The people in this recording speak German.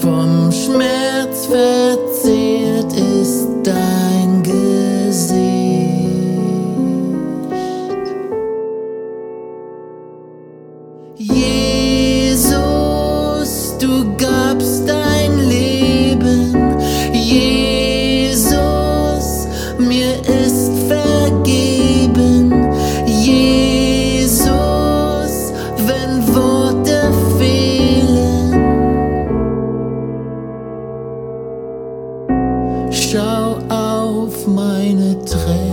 vom Schmerz verzehrt ist dein Gesicht. Jesus, du gabst dein Leben. Jesus, mir ist vergeben. Jesus, wenn Worte fehlen, schau auf meine Tränen.